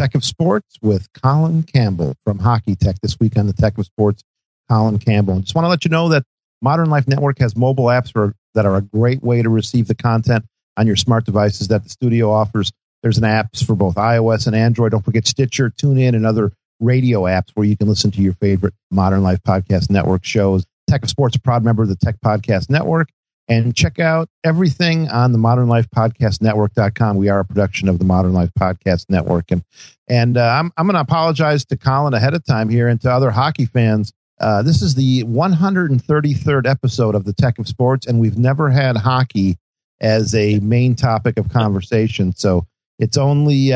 Tech of Sports with Colin Campbell from Hockey Tech. This week on the Tech of Sports, Colin Campbell. And just want to let you know that Modern Life Network has mobile apps that are a great way to receive the content on your smart devices that the studio offers. There's an apps for both iOS and Android. Don't forget Stitcher, TuneIn, and other radio apps where you can listen to your favorite Modern Life Podcast Network shows. Tech of Sports, a proud member of the Tech Podcast Network. And check out everything on the modernlifepodcastnetwork.com. We are a production of the Modern Life Podcast Network. And I'm going to apologize to Colin ahead of time here and to other hockey fans. This is the 133rd episode of the Tech of Sports, and we've never had hockey as a main topic of conversation. So it's only,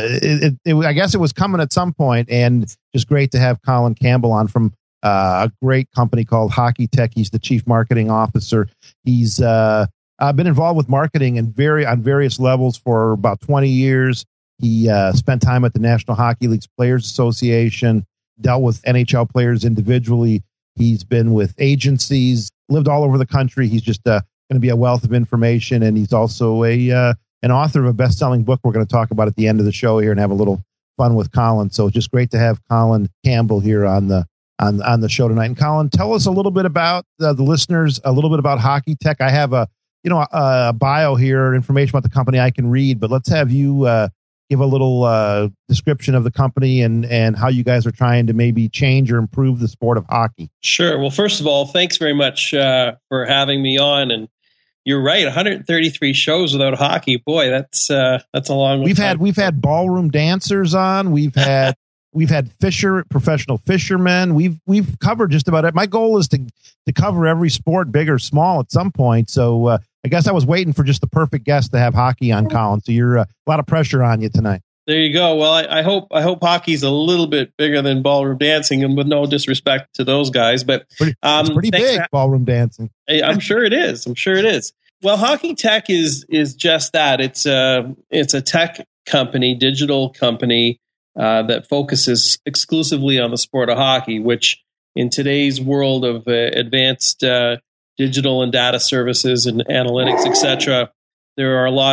I guess it was coming at some point, and just great to have Colin Campbell on from a great company called Hockey Tech. He's the chief marketing officer. He's been involved with marketing on various levels for about 20 years. He spent time at the National Hockey League's Players Association, dealt with NHL players individually. He's been with agencies, lived all over the country. He's just going to be a wealth of information, and he's also an author of a best-selling book we're going to talk about at the end of the show here and have a little fun with Colin. So it's just great to have Colin Campbell here on the show tonight. And Colin, tell us a little bit about the listeners, a little bit about Hockey Tech. I have a bio here, information about the company I can read, but let's have you give a little description of the company and how you guys are trying to maybe change or improve the sport of hockey. Sure. Well, first of all, thanks very much for having me on. And you're right, 133 shows without hockey. Boy, that's a long one. We've had ballroom dancers on. We've had professional fishermen. We've covered just about it. My goal is to cover every sport, big or small, at some point. So I guess I was waiting for just the perfect guest to have hockey on, Colin. So you're a lot of pressure on you tonight. There you go. Well, I hope hockey's a little bit bigger than ballroom dancing, and with no disrespect to those guys, but it's pretty big, ballroom dancing. I'm sure it is. Well, Hockey Tech is just that. It's a tech company, digital company that focuses exclusively on the sport of hockey, which in today's world of advanced digital and data services and analytics, etc., there are a lot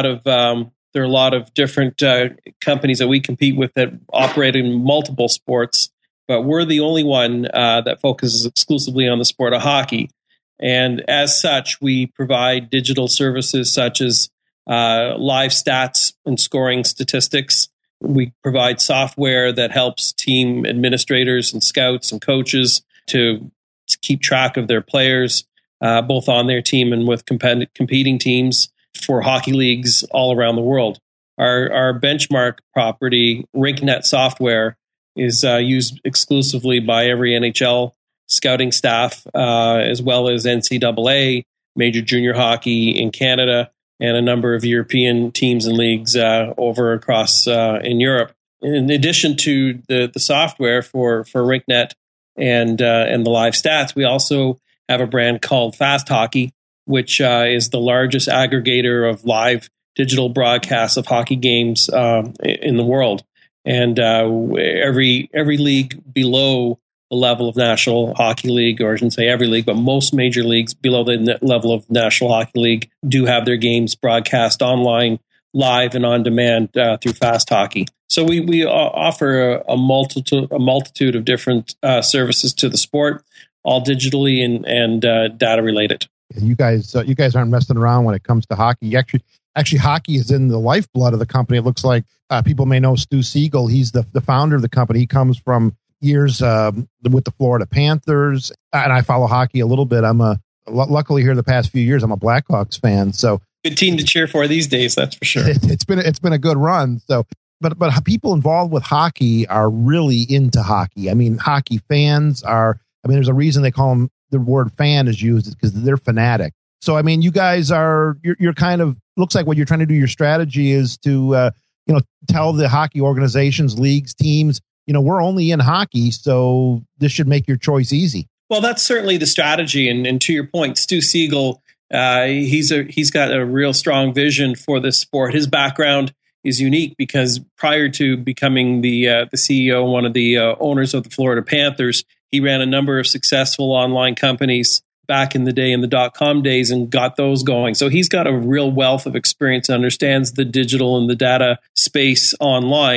of different companies that we compete with that operate in multiple sports, but we're the only one that focuses exclusively on the sport of hockey. And as such, we provide digital services such as live stats and scoring statistics. We provide software that helps team administrators and scouts and coaches to keep track of their players, both on their team and with competing teams for hockey leagues all around the world. Our benchmark property, RinkNet software, is used exclusively by every NHL scouting staff, as well as NCAA, major junior hockey in Canada, and a number of European teams and leagues over across in Europe. In addition to the software for RinkNet and the live stats, we also have a brand called Fast Hockey, which is the largest aggregator of live digital broadcasts of hockey games in the world. And every league below the level of National Hockey League, or I shouldn't say every league, but most major leagues below the level of National Hockey League do have their games broadcast online, live and on demand through Fast Hockey. So we offer a multitude of different services to the sport, all digitally and data related. You guys aren't messing around when it comes to hockey. Actually, hockey is in the lifeblood of the company. It looks like people may know Stu Siegel. He's the founder of the company. He comes from years with the Florida Panthers, and I follow hockey a little bit. Luckily here the past few years, I'm a Blackhawks fan. So good team to cheer for these days, that's for sure. It's been a good run. So, but people involved with hockey are really into hockey. I mean, hockey fans are. I mean, there's a reason they call them. The word fan is used because they're fanatic. So, I mean, you guys you're kind of, looks like what you're trying to do. Your strategy is to, tell the hockey organizations, leagues, teams, we're only in hockey, so this should make your choice easy. Well, that's certainly the strategy. And to your point, Stu Siegel, he's got a real strong vision for this sport. His background is unique because prior to becoming the CEO, one of the owners of the Florida Panthers, he ran a number of successful online companies back in the day, in the .com days, and got those going. So he's got a real wealth of experience and understands the digital and the data space online.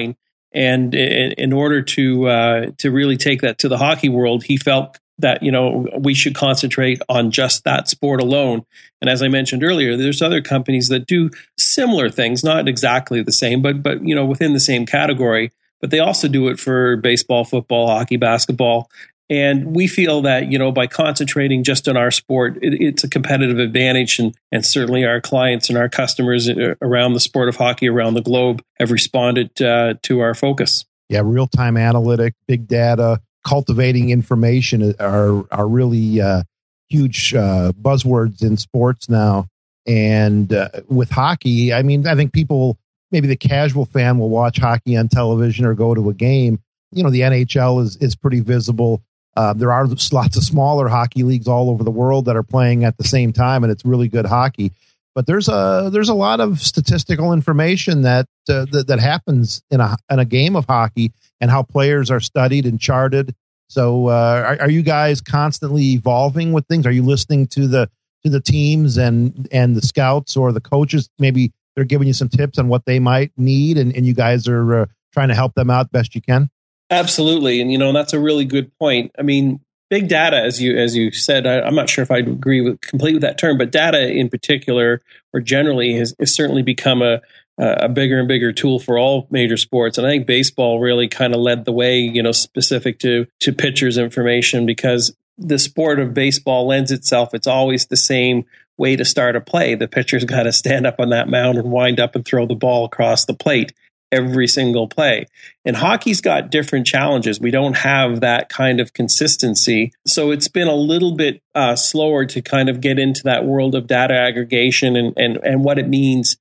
And in order to really take that to the hockey world, he felt that, we should concentrate on just that sport alone. And as I mentioned earlier, there's other companies that do similar things, not exactly the same, but within the same category. But they also do it for baseball, football, hockey, basketball. And we feel that, by concentrating just on our sport, it's a competitive advantage. And certainly our clients and our customers around the sport of hockey around the globe have responded to our focus. Yeah, real-time analytic, big data, cultivating information are really huge buzzwords in sports now. And with hockey, I think people, maybe the casual fan will watch hockey on television or go to a game. The NHL is pretty visible. There are lots of smaller hockey leagues all over the world that are playing at the same time, and it's really good hockey. But there's a lot of statistical information that happens in a game of hockey, and how players are studied and charted. So are you guys constantly evolving with things? Are you listening to the teams and the scouts or the coaches? Maybe they're giving you some tips on what they might need, and you guys are trying to help them out best you can? Absolutely. And, that's a really good point. Big data, as you said, I'm not sure if I'd agree completely with that term, but data in particular, or generally, has certainly become a bigger and bigger tool for all major sports. And I think baseball really kind of led the way, specific to pitchers' information, because the sport of baseball lends itself. It's always the same way to start a play. The pitcher's got to stand up on that mound and wind up and throw the ball across the plate every single play. And hockey's got different challenges. We don't have that kind of consistency. So it's been a little bit slower to kind of get into that world of data aggregation and what it means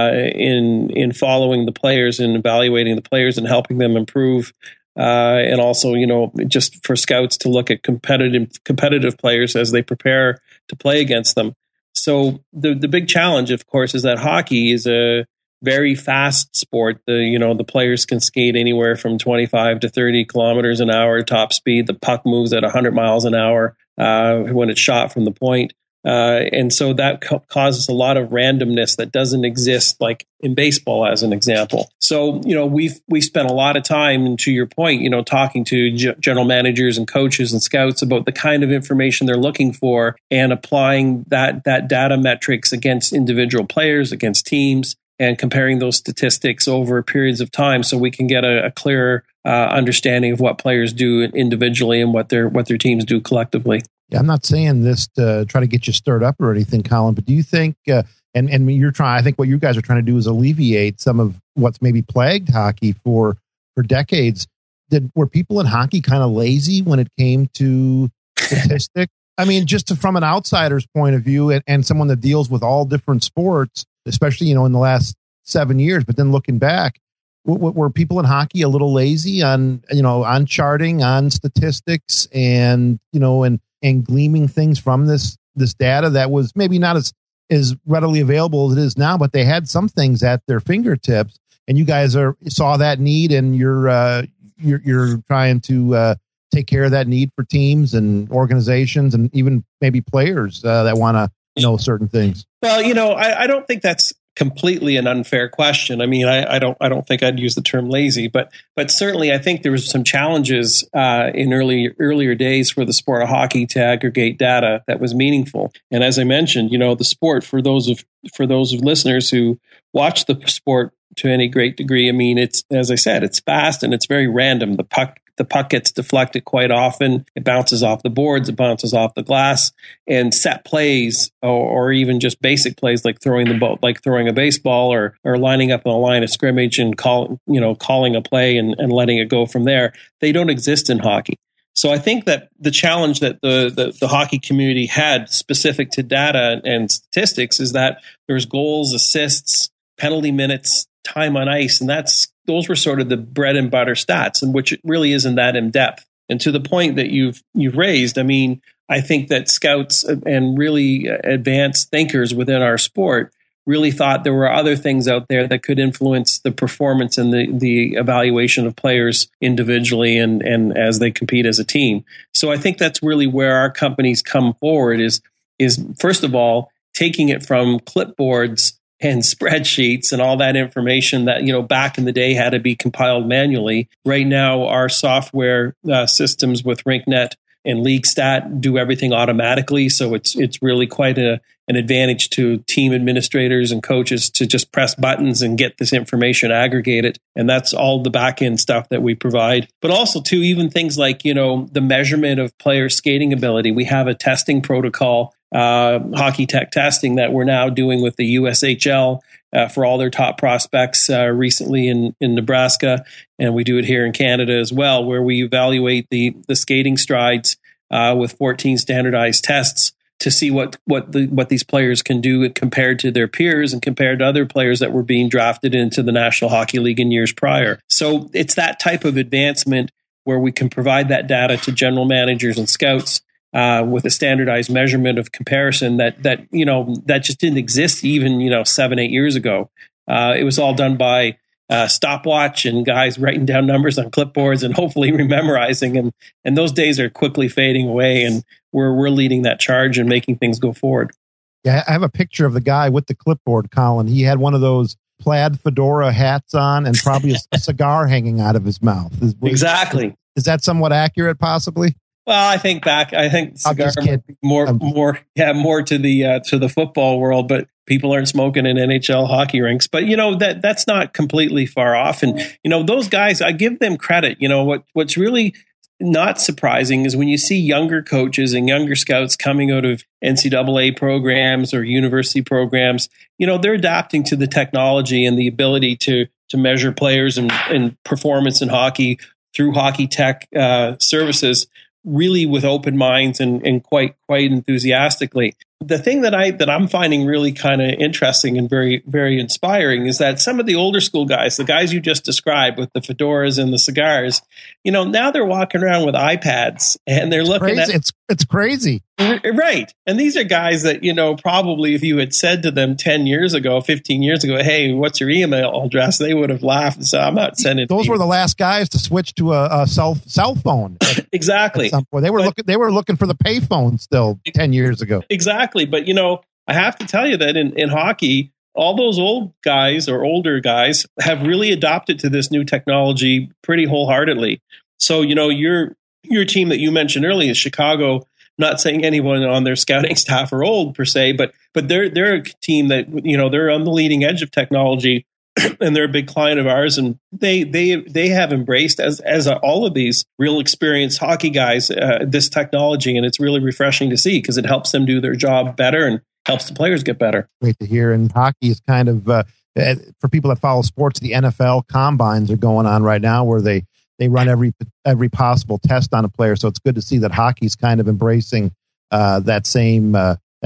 in following the players and evaluating the players and helping them improve. And also, just for scouts to look at competitive players as they prepare to play against them. So the big challenge, of course, is that hockey is a very fast sport. The players can skate anywhere from 25 to 30 kilometers an hour top speed. The puck moves at 100 miles an hour when it's shot from the point. And so that causes a lot of randomness that doesn't exist like in baseball, as an example. So, we spent a lot of time, and to your point, talking to general managers and coaches and scouts about the kind of information they're looking for, and applying that data metrics against individual players, against teams, and comparing those statistics over periods of time, so we can get a clearer understanding of what players do individually and what their teams do collectively. Yeah, I'm not saying this to try to get you stirred up or anything, Colin, but do you think, and you're trying, I think what you guys are trying to do is alleviate some of what's maybe plagued hockey for decades. Were people in hockey kind of lazy when it came to statistics? Just from an outsider's point of view, and someone that deals with all different sports, especially, in the last 7 years, but then looking back, were people in hockey a little lazy on charting, on statistics, and gleaming things from this data that was maybe not as readily available as it is now, but they had some things at their fingertips, and you guys saw that need, and you're trying to take care of that need for teams and organizations and even maybe players that want to know certain things. Well, I don't think that's completely an unfair question. I don't think I'd use the term lazy, but certainly I think there was some challenges in earlier days for the sport of hockey to aggregate data that was meaningful. And as I mentioned, the sport, for those of listeners who watch the sport to any great degree, it's, as I said, it's fast and it's very random. The puck gets deflected quite often. It bounces off the boards. It bounces off the glass. And set plays, or even just basic plays like throwing a baseball, or lining up on a line of scrimmage and calling a play and letting it go from there, they don't exist in hockey. So I think that the challenge that the hockey community had specific to data and statistics is that there's goals, assists, penalty minutes, time on ice, and those were sort of the bread and butter stats, and which really isn't that in depth. And to the point that you've raised, I think that scouts and really advanced thinkers within our sport really thought there were other things out there that could influence the performance and the evaluation of players individually and as they compete as a team. So I think that's really where our companies come forward is first of all, taking it from clipboards and spreadsheets and all that information that, back in the day had to be compiled manually. Right now, our software systems with RinkNet and LeagueStat do everything automatically. So it's really quite an advantage to team administrators and coaches to just press buttons and get this information aggregated. And that's all the back end stuff that we provide. But also too, even things like, the measurement of player skating ability. We have a testing protocol, Hockey Tech testing, that we're now doing with the USHL for all their top prospects recently in Nebraska. And we do it here in Canada as well, where we evaluate the skating strides with 14 standardized tests to see what these players can do compared to their peers and compared to other players that were being drafted into the National Hockey League in years prior. So it's that type of advancement where we can provide that data to general managers and scouts with a standardized measurement of comparison that just didn't exist even 7-8 years ago. It was all done by stopwatch and guys writing down numbers on clipboards and hopefully memorizing them. And those days are quickly fading away, and we're leading that charge and making things go forward. Yeah, I have a picture of the guy with the clipboard, Colin. He had one of those plaid fedora hats on and probably a cigar hanging out of his mouth. Exactly. Is that somewhat accurate, possibly? Well, I think cigar more to the football world, but people aren't smoking in NHL hockey rinks. But that's not completely far off. And those guys, I give them credit. What's really not surprising is when you see younger coaches and younger scouts coming out of NCAA programs or university programs, they're adapting to the technology and the ability to measure players and performance in hockey through Hockey Tech services, really with open minds and quite enthusiastically. The thing that I'm finding really kind of interesting and very, very inspiring is that some of the older school guys, the guys you just described with the fedoras and the cigars, now they're walking around with iPads and they're looking at it's crazy. Right. And these are guys that, probably if you had said to them 10 years ago, 15 years ago, hey, what's your email address? They would have laughed and said, I'm not sending. Those were the last guys to switch to a cell phone. Exactly. They were looking for the payphone still 10 years ago. Exactly. But, I have to tell you that in hockey, all those old guys or older guys have really adopted to this new technology pretty wholeheartedly. So, your team that you mentioned earlier is Chicago. Not saying anyone on their scouting staff are old per se, but they're a team that they're on the leading edge of technology, and they're a big client of ours. And they have embraced as all of these real experienced hockey guys this technology, and it's really refreshing to see because it helps them do their job better and helps the players get better. Great to hear. And hockey is kind of for people that follow sports, the NFL combines are going on right now where they run every possible test on a player. So it's good to see that hockey's kind of embracing that same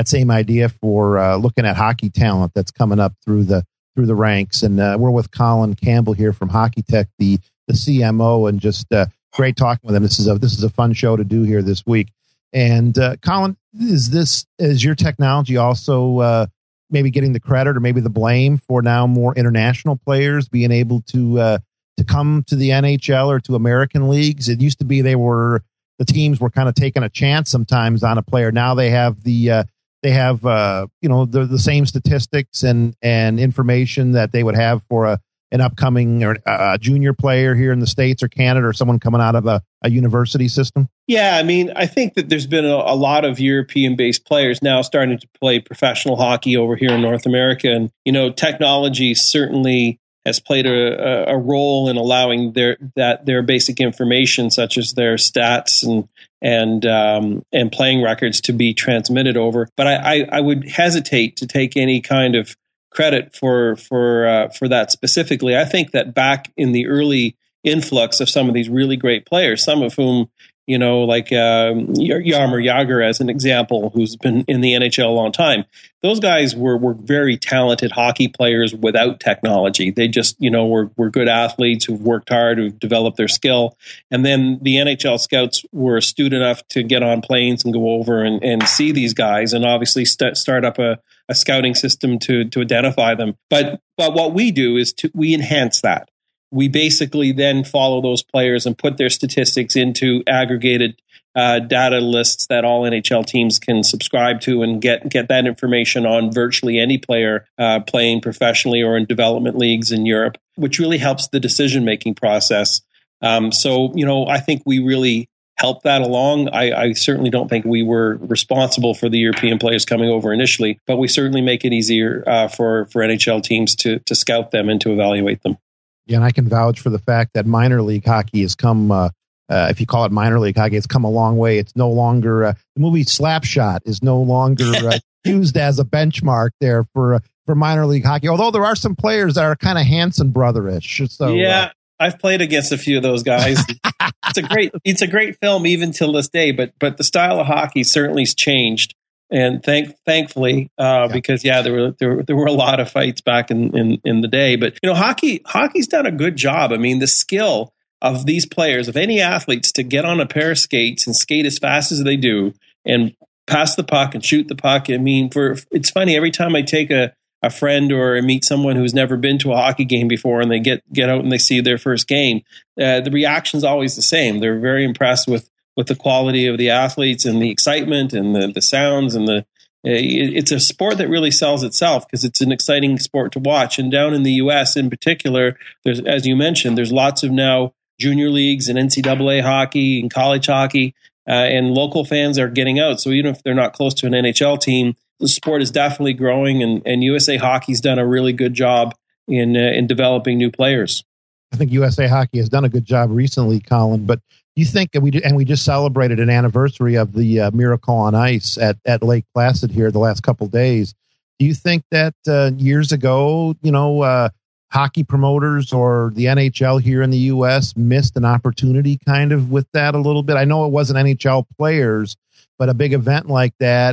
idea for looking at hockey talent that's coming up through the ranks. And we're with Colin Campbell here from Hockey Tech, the CMO, and just great talking with him. This is a fun show to do here this week. And Colin, is your technology also maybe getting the credit or maybe the blame for now more international players being able to come to the NHL or to American leagues? It used to be the teams were kind of taking a chance sometimes on a player. Now they have the same statistics and information that they would have for an upcoming or a junior player here in the States or Canada or someone coming out of a university system. Yeah, I mean, I think that there's been a lot of European-based players now starting to play professional hockey over here in North America, and technology certainly has played a role in allowing their basic information, such as their stats and playing records, to be transmitted over. But I would hesitate to take any kind of credit for that specifically. I think that back in the early influx of some of these really great players, some of whom, like Jaromir Jagr as an example, who's been in the NHL a long time. Those guys were very talented hockey players without technology. They just, were good athletes who've worked hard, who've developed their skill. And then the NHL scouts were astute enough to get on planes and go over and see these guys and obviously start up a scouting system to identify them. But what we do is we enhance that. We basically then follow those players and put their statistics into aggregated data lists that all NHL teams can subscribe to and get that information on virtually any player playing professionally or in development leagues in Europe, which really helps the decision-making process. So, I think we really helped that along. I certainly don't think we were responsible for the European players coming over initially, but we certainly make it easier for NHL teams to scout them and to evaluate them. Yeah, and I can vouch for the fact that minor league hockey has come, if you call it minor league hockey, it's come a long way. It's no longer, the movie Slapshot is no longer used as a benchmark there for minor league hockey, although there are some players that are kind of Hanson brother-ish. So, yeah. I've played against a few of those guys. It's a great film even till this day, but the style of hockey certainly has changed. And thankfully, because there were a lot of fights back in the day. But hockey's done a good job. I mean, the skill of these players, of any athletes, to get on a pair of skates and skate as fast as they do and pass the puck and shoot the puck. I mean, it's funny, every time I take a friend or meet someone who's never been to a hockey game before and they get out and they see their first game, the reaction's always the same. They're very impressed with the quality of the athletes and the excitement and the sounds and it's a sport that really sells itself because it's an exciting sport to watch. And down in the U.S. in particular, there's, as you mentioned, there's lots of now junior leagues and NCAA hockey and college hockey, and local fans are getting out. So even if they're not close to an NHL team, the sport is definitely growing, and USA Hockey's done a really good job in developing new players. I think USA Hockey has done a good job recently, Colin. But you think we just celebrated an anniversary of the Miracle on Ice at Lake Placid here the last couple of days. Do you think that years ago, hockey promoters or the NHL here in the U.S. missed an opportunity kind of with that a little bit? I know it wasn't NHL players, but a big event like that.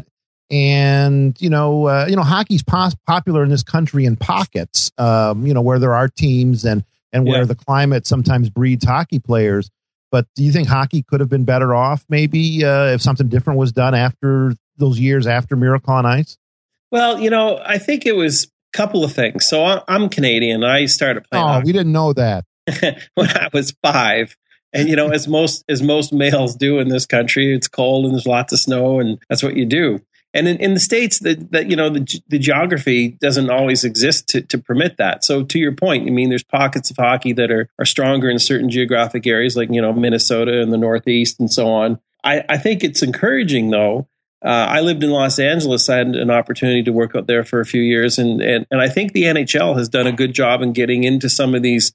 And, hockey's popular in this country in pockets, where there are teams and where the climate sometimes breeds hockey players. But do you think hockey could have been better off maybe if something different was done after those years after Miracle on Ice? Well, I think it was a couple of things. So I'm Canadian. I started playing hockey. We didn't know that. When I was 5. And, as most males do in this country, it's cold and there's lots of snow and that's what you do. And in the States, the geography doesn't always exist to permit that. So to your point, I mean, there's pockets of hockey that are stronger in certain geographic areas like, Minnesota and the Northeast and so on. I think it's encouraging, though. I lived in Los Angeles. I had an opportunity to work out there for a few years. And I think the NHL has done a good job in getting into some of these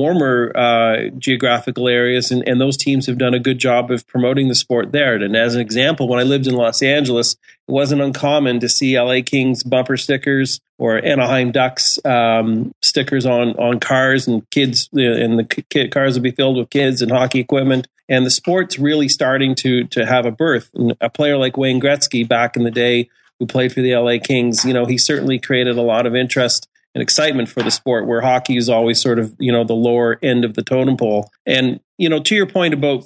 warmer geographical areas. And those teams have done a good job of promoting the sport there. And as an example, when I lived in Los Angeles, it wasn't uncommon to see LA Kings bumper stickers or Anaheim Ducks stickers on cars, and kids, and the cars would be filled with kids and hockey equipment. And the sport's really starting to have a birth. And a player like Wayne Gretzky back in the day, who played for the LA Kings, he certainly created a lot of interest and excitement for the sport, where hockey is always sort of, the lower end of the totem pole. And, to your point about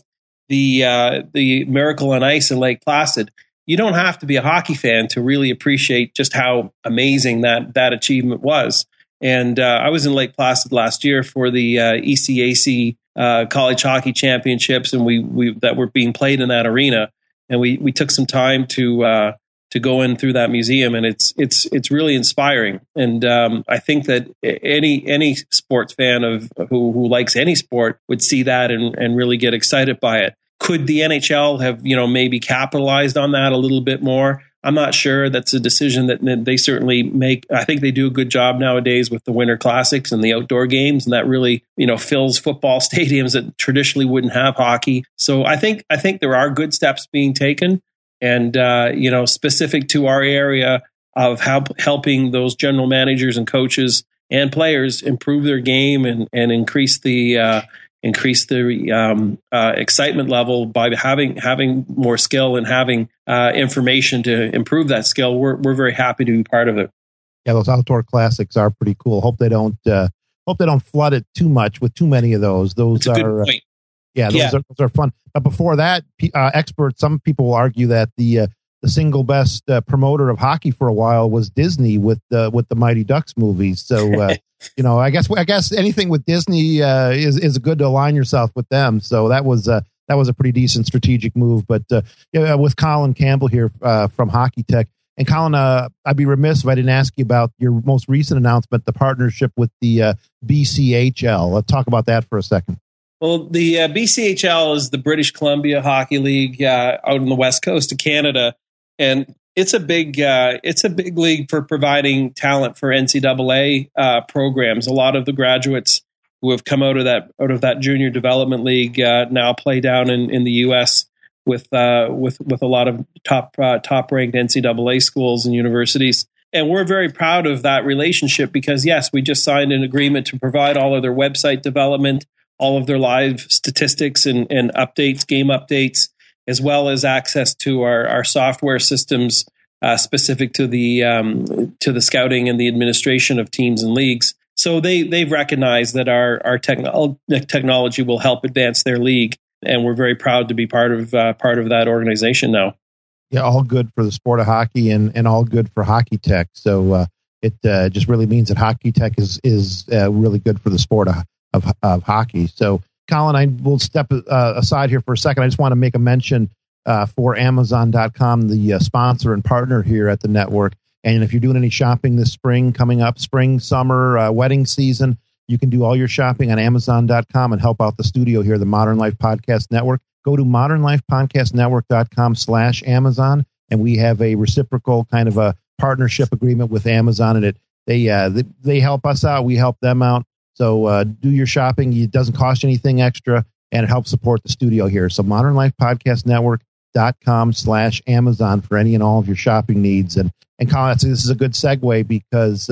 the Miracle on Ice in Lake Placid, you don't have to be a hockey fan to really appreciate just how amazing that achievement was. And I was in Lake Placid last year for the ECAC college hockey championships, and we that were being played in that arena. And we took some time to go in through that museum, and it's really inspiring. And I think that any sports fan of who likes any sport would see that and really get excited by it. Could the NHL have maybe capitalized on that a little bit more? I'm not sure. That's a decision that they certainly make. I think they do a good job nowadays with the Winter Classics and the outdoor games, and that really, fills football stadiums that traditionally wouldn't have hockey. So I think there are good steps being taken, and specific to our area of helping those general managers and coaches and players improve their game and increase the excitement level by having more skill and having information to improve that skill. We're very happy to be part of it. Yeah, those outdoor classics are pretty cool. Hope they don't flood it too much with too many of those. Those are those are fun. But before that, some people will argue that the single best promoter of hockey for a while was Disney with the Mighty Ducks movies. So. I guess anything with Disney is good to align yourself with them. So that was that was a pretty decent strategic move. But with Colin Campbell here from Hockey Tech. And Colin, I'd be remiss if I didn't ask you about your most recent announcement, the partnership with the BCHL. Let's talk about that for a second. Well, the BCHL is the British Columbia Hockey League out on the west coast of Canada, and it's a big league for providing talent for NCAA programs. A lot of the graduates who have come out of that junior development league now play down in the U.S. with a lot of top ranked NCAA schools and universities. And we're very proud of that relationship because, yes, we just signed an agreement to provide all of their website development, all of their live statistics and updates, game updates, as well as access to our software systems specific to the scouting and the administration of teams and leagues. So they've recognized that our technology will help advance their league, and we're very proud to be part of that organization now. Yeah, all good for the sport of hockey and all good for Hockey Tech. So it just really means that Hockey Tech is really good for the sport of hockey. So, Colin, I will step aside here for a second. I just want to make a mention for Amazon.com, the sponsor and partner here at the network. And if you're doing any shopping this spring, coming up, spring, summer, wedding season, you can do all your shopping on Amazon.com and help out the studio here, the Modern Life Podcast Network. Go to modernlifepodcastnetwork.com/Amazon, and we have a reciprocal kind of a partnership agreement with Amazon, and they help us out, we help them out. So do your shopping. It doesn't cost you anything extra, and it helps support the studio here. So modernlifepodcastnetwork.com/Amazon for any and all of your shopping needs. And Colin, this is a good segue because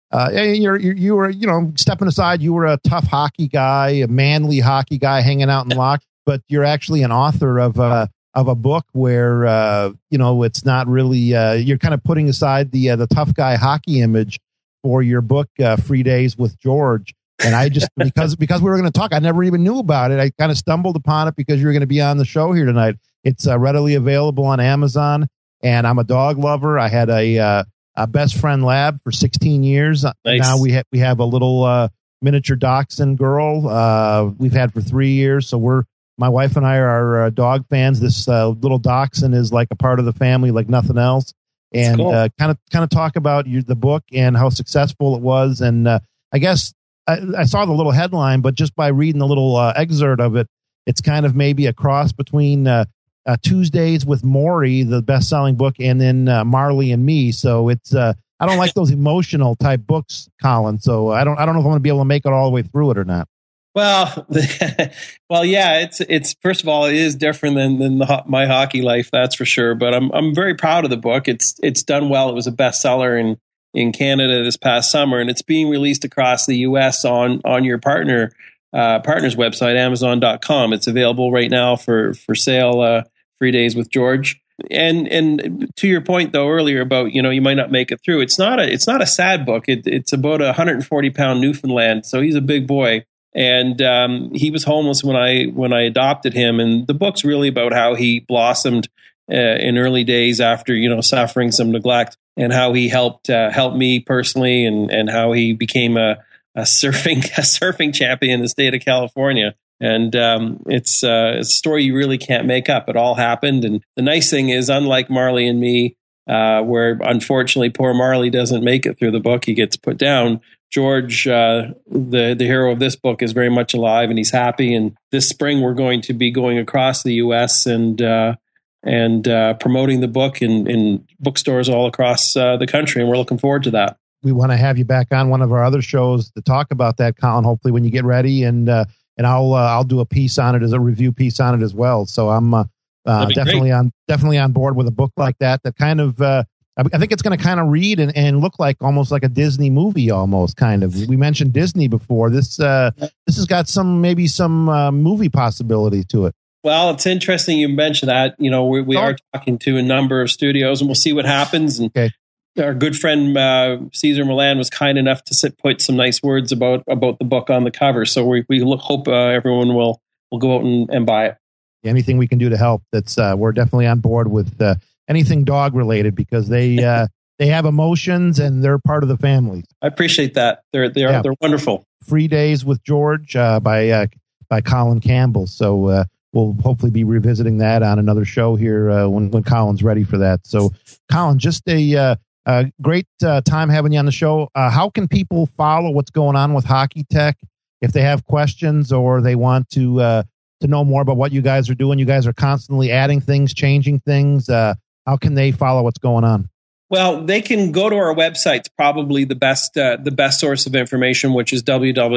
you were stepping aside. You were a tough hockey guy, a manly hockey guy hanging out in Locke, but you're actually an author of a book where it's not really you're kind of putting aside the tough guy hockey image for your book, Free Days with George. And I just, because we were going to talk, I never even knew about it. I kind of stumbled upon it because you were going to be on the show here tonight. It's readily available on Amazon, and I'm a dog lover. I had a best friend lab for 16 years. Nice. Now we have a little miniature dachshund girl we've had for 3 years. So my wife and I are dog fans. This little dachshund is like a part of the family like nothing else. And cool. kind of talk about the book and how successful it was. And I guess I saw the little headline, but just by reading the little excerpt of it, it's kind of maybe a cross between Tuesdays with Maury, the best-selling book, and then Marley and Me. So it's I don't like those emotional type books, Colin. So I don't know if I'm going to be able to make it all the way through it or not. Well, yeah. It's first of all, it is different than my hockey life, that's for sure. But I'm very proud of the book. It's done well. It was a bestseller in Canada this past summer, and it's being released across the U.S. on your partner's website, Amazon.com. It's available right now for sale. 3 Days with George. And to your point though earlier about you might not make it through. It's not a sad book. It's about a 140-pound Newfoundland, so he's a big boy. And he was homeless when I adopted him. And the book's really about how he blossomed in early days after suffering some neglect, and how he helped me personally, and how he became a surfing champion in the state of California. And it's a story you really can't make up. It all happened. And the nice thing is, unlike Marley and Me, where unfortunately poor Marley doesn't make it through the book, he gets put down. George, the hero of this book, is very much alive and he's happy. And this spring, we're going to be going across the U.S. and promoting the book in bookstores all across the country. And we're looking forward to that. We want to have you back on one of our other shows to talk about that, Colin, hopefully when you get ready. And I'll do a piece on it, as a review piece on it as well. So I'm definitely on board with a book like that kind of I think it's going to kind of read and look like almost like a Disney movie, almost kind of. We mentioned Disney before. This has got some movie possibility to it. Well, it's interesting you mentioned that. We are talking to a number of studios, and we'll see what happens. And okay. Our good friend Cesar Millan was kind enough to put some nice words about the book on the cover. So we hope everyone will go out and buy it. Anything we can do to help. We're definitely on board with anything dog related, because they have emotions and they're part of the family. I appreciate that. They're wonderful. 3 Days with George by Colin Campbell. So we'll hopefully be revisiting that on another show here when Colin's ready for that. So, Colin, just a great time having you on the show. How can people follow what's going on with Hockey Tech if they have questions or they want to know more about what you guys are doing? You guys are constantly adding things, changing things. How can they follow what's going on? Well, they can go to our website. It's probably the best source of information, which is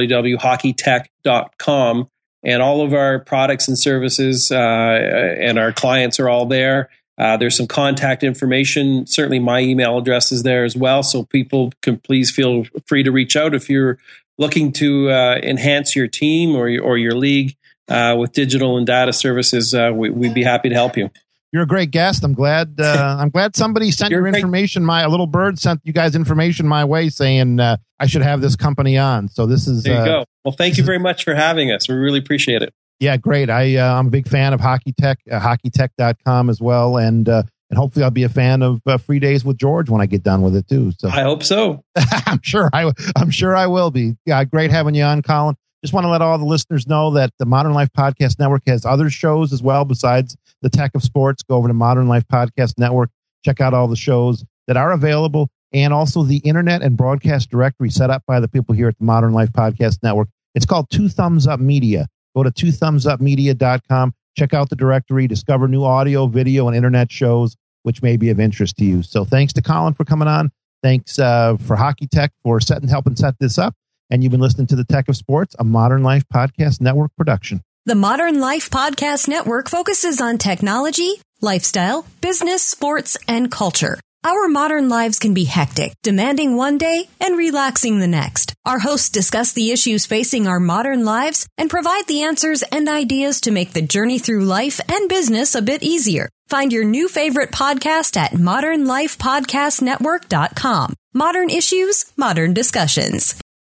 www.hockeytech.com. And all of our products and services and our clients are all there. There's some contact information. Certainly my email address is there as well. So people can please feel free to reach out if you're looking to enhance your team or your league with digital and data services. We'd be happy to help you. You're a great guest. I'm glad somebody sent your information. A little bird sent you guys information my way saying I should have this company on. So this is there you go. Well, thank you very much for having us. We really appreciate it. Yeah, great. I'm a big fan of Hockey Tech, hockeytech.com as well, and hopefully I'll be a fan of Free Days with George when I get done with it too. So I hope so. I'm sure I will be. Yeah, great having you on, Colin. Just want to let all the listeners know that the Modern Life Podcast Network has other shows as well besides the Tech of Sports. Go over to Modern Life Podcast Network. Check out all the shows that are available and also the internet and broadcast directory set up by the people here at the Modern Life Podcast Network. It's called Two Thumbs Up Media. Go to twothumbsupmedia.com. Check out the directory. Discover new audio, video, and internet shows which may be of interest to you. So thanks to Colin for coming on. Thanks for Hockey Tech for helping set this up. And you've been listening to the Tech of Sports, a Modern Life Podcast Network production. The Modern Life Podcast Network focuses on technology, lifestyle, business, sports, and culture. Our modern lives can be hectic, demanding one day and relaxing the next. Our hosts discuss the issues facing our modern lives and provide the answers and ideas to make the journey through life and business a bit easier. Find your new favorite podcast at modernlifepodcastnetwork.com. Modern issues, modern discussions.